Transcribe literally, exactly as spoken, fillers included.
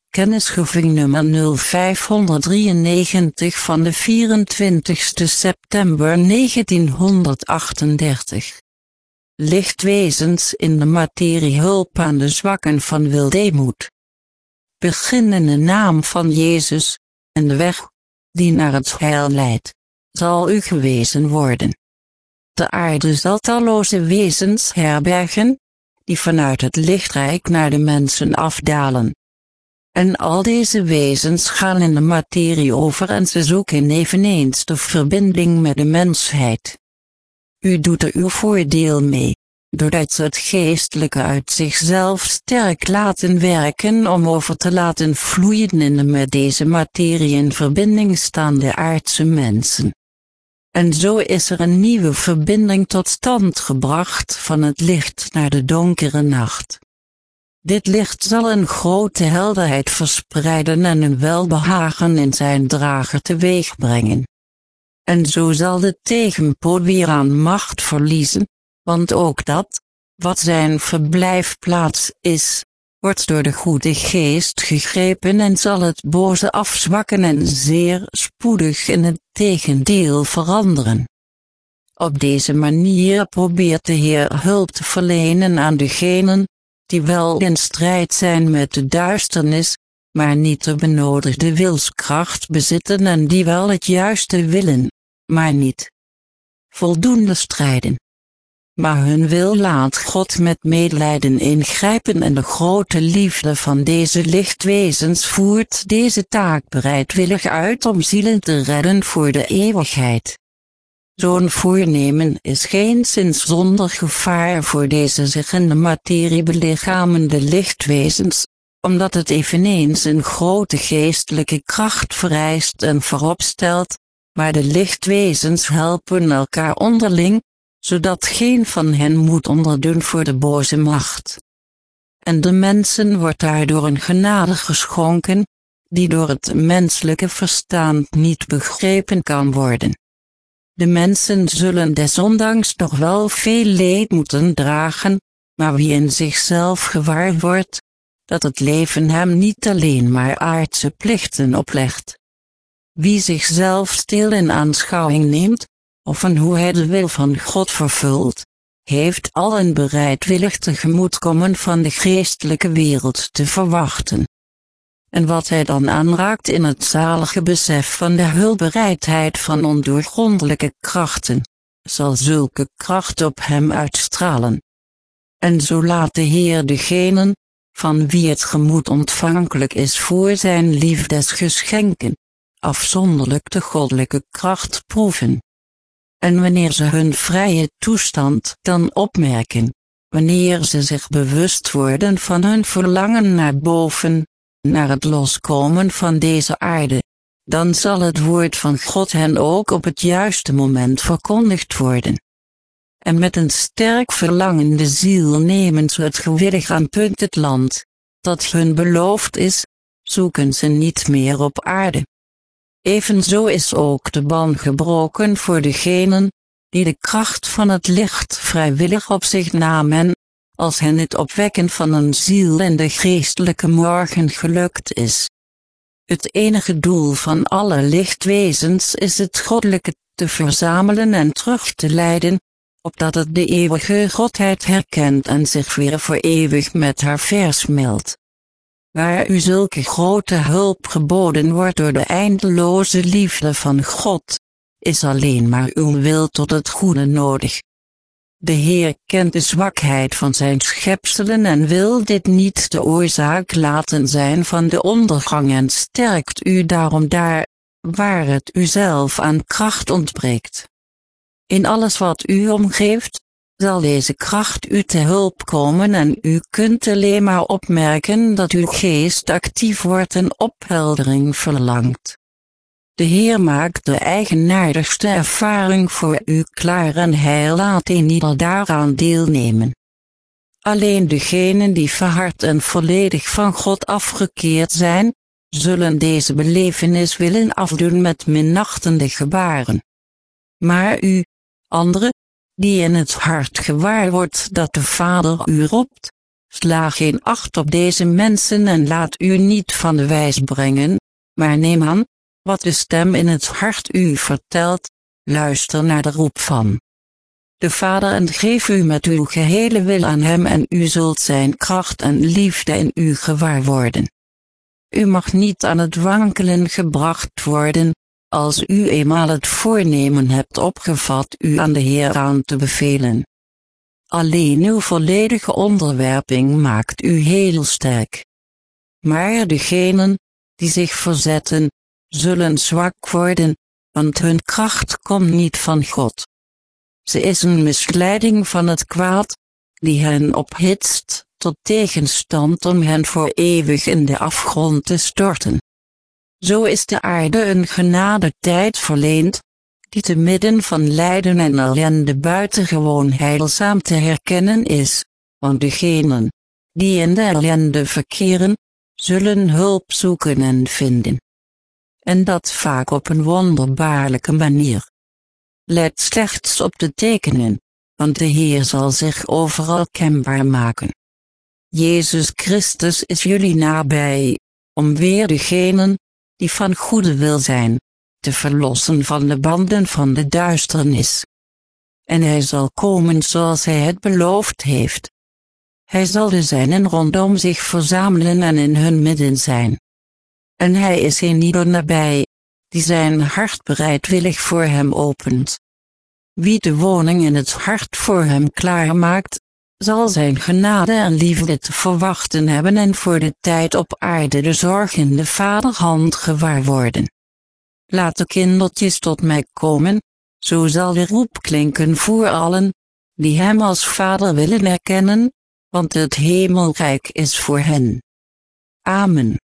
Kennisgeving nummer nul vijfhonderddrieënnegentig van de vierentwintigste september negentienhonderdachtendertig. Lichtwezens in de materie, hulp aan de zwakken van wildemoed. Begin in de naam van Jezus, en de weg, die naar het heil leidt, zal u gewezen worden. De aarde zal talloze wezens herbergen, die vanuit het lichtrijk naar de mensen afdalen. En al deze wezens gaan in de materie over en ze zoeken eveneens de verbinding met de mensheid. U doet er uw voordeel mee, doordat ze het geestelijke uit zichzelf sterk laten werken om over te laten vloeien in de met deze materie in verbinding staande aardse mensen. En zo is er een nieuwe verbinding tot stand gebracht van het licht naar de donkere nacht. Dit licht zal een grote helderheid verspreiden en een welbehagen in zijn drager teweeg brengen. En zo zal de tegenpool weer aan macht verliezen, want ook dat, wat zijn verblijfplaats is, wordt door de goede geest gegrepen en zal het boze afzwakken en zeer spoedig in het tegendeel veranderen. Op deze manier probeert de Heer hulp te verlenen aan degenen, die wel in strijd zijn met de duisternis, maar niet de benodigde wilskracht bezitten en die wel het juiste willen, maar niet voldoende strijden. Maar hun wil laat God met medelijden ingrijpen en de grote liefde van deze lichtwezens voert deze taak bereidwillig uit om zielen te redden voor de eeuwigheid. Zo'n voornemen is geenszins zonder gevaar voor deze zich in de materie belichamende lichtwezens, omdat het eveneens een grote geestelijke kracht vereist en vooropstelt, maar de lichtwezens helpen elkaar onderling, zodat geen van hen moet onderdoen voor de boze macht. En de mensen wordt daardoor een genade geschonken, die door het menselijke verstand niet begrepen kan worden. De mensen zullen desondanks nog wel veel leed moeten dragen, maar wie in zichzelf gewaar wordt, dat het leven hem niet alleen maar aardse plichten oplegt. Wie zichzelf stil in aanschouwing neemt, of en hoe hij de wil van God vervult, heeft al een bereidwillig tegemoetkomen van de geestelijke wereld te verwachten. En wat hij dan aanraakt in het zalige besef van de hulpbereidheid van ondoorgrondelijke krachten, zal zulke kracht op hem uitstralen. En zo laat de Heer degenen, van wie het gemoed ontvankelijk is voor zijn liefdesgeschenken, afzonderlijk de goddelijke kracht proeven. En wanneer ze hun vrije toestand dan opmerken, wanneer ze zich bewust worden van hun verlangen naar boven, naar het loskomen van deze aarde, dan zal het woord van God hen ook op het juiste moment verkondigd worden. En met een sterk verlangende ziel nemen ze het gewillig aan punt het land, dat hun beloofd is, zoeken ze niet meer op aarde. Evenzo is ook de ban gebroken voor degenen, die de kracht van het licht vrijwillig op zich namen, als hen het opwekken van een ziel in de geestelijke morgen gelukt is. Het enige doel van alle lichtwezens is het goddelijke te verzamelen en terug te leiden, opdat het de eeuwige Godheid herkent en zich weer voor eeuwig met haar versmelt. Waar u zulke grote hulp geboden wordt door de eindeloze liefde van God, is alleen maar uw wil tot het goede nodig. De Heer kent de zwakheid van zijn schepselen en wil dit niet de oorzaak laten zijn van de ondergang en sterkt u daarom daar, waar het u zelf aan kracht ontbreekt. In alles wat u omgeeft, zal deze kracht u te hulp komen en u kunt alleen maar opmerken dat uw geest actief wordt en opheldering verlangt. De Heer maakt de eigenaardigste ervaring voor u klaar en hij laat een ieder daaraan deelnemen. Alleen degenen die verhard en volledig van God afgekeerd zijn, zullen deze belevenis willen afdoen met minachtende gebaren. Maar u, anderen, die in het hart gewaar wordt dat de Vader u roept, Sla geen acht op deze mensen en laat u niet van de wijs brengen, maar neem aan wat de stem in het hart u vertelt, luister naar de roep van de Vader en geef u met uw gehele wil aan hem en u zult zijn kracht en liefde in u gewaar worden. U mag niet aan het wankelen gebracht worden, als u eenmaal het voornemen hebt opgevat u aan de Heer aan te bevelen. Alleen uw volledige onderwerping maakt u heel sterk. Maar degenen die zich verzetten, zullen zwak worden, want hun kracht komt niet van God. Ze is een misleiding van het kwaad, die hen ophitst tot tegenstand om hen voor eeuwig in de afgrond te storten. Zo is de aarde een genadetijd verleend, die te midden van lijden en ellende buitengewoon heilzaam te herkennen is, want degenen die in de ellende verkeren, zullen hulp zoeken en vinden. En dat vaak op een wonderbaarlijke manier. Let slechts op de tekenen, want de Heer zal zich overal kenbaar maken. Jezus Christus is jullie nabij, om weer degenen die van goede wil zijn, te verlossen van de banden van de duisternis. En hij zal komen zoals hij het beloofd heeft. Hij zal de zijnen rondom zich verzamelen en in hun midden zijn. En hij is een ieder nabij, die zijn hart bereidwillig voor hem opent. Wie de woning in het hart voor hem klaarmaakt, zal zijn genade en liefde te verwachten hebben en voor de tijd op aarde de zorg in de vaderhand gewaar worden. Laat de kindertjes tot mij komen, zo zal de roep klinken voor allen, die hem als vader willen erkennen, want het hemelrijk is voor hen. Amen.